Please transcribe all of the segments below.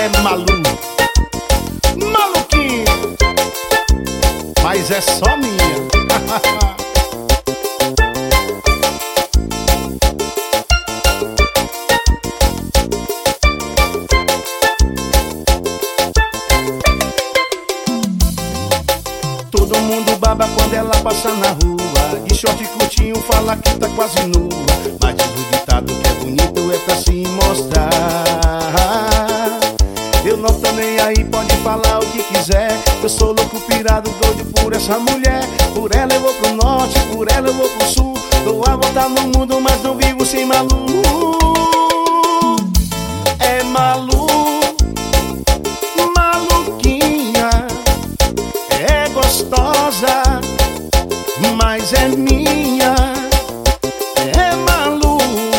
é maluquinha, mas é só minha. Todo mundo baba quando ela passa na rua, de short curtinho, fala que tá quase nua, mas diz o ditado que é bonito é pra se mostrar. Eu não tô nem aí, pode falar o que quiser, eu sou louco, pirado, doido por essa mulher. Por ela eu vou pro norte, por ela eu vou pro sul, dou a volta no mundo, mas não vivo sem Malu. É Malu, maluquinha, é gostosa, mas é minha. É Malu,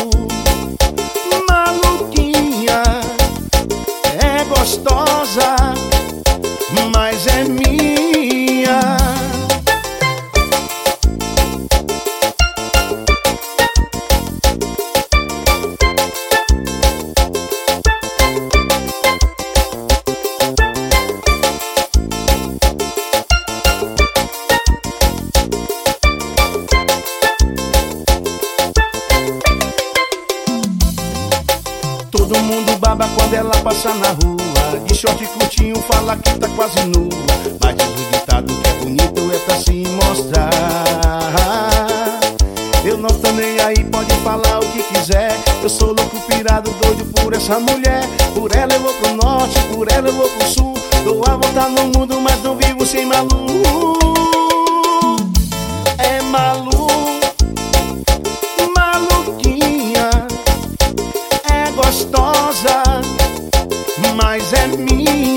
maluquinha, é gostosa, mas é minha. Todo mundo baba quando ela passa na rua, de short curtinho, fala que tá quase nua, mas diz o ditado que é bonito é pra se mostrar. Eu não tô nem aí, pode falar o que quiser, eu sou louco, pirado, doido por essa mulher. Por ela eu vou pro norte, por ela eu vou pro sul, dou a volta no mundo, mas não vivo sem Malu. É Malu, maluquinha, é gostosa, mas é minha.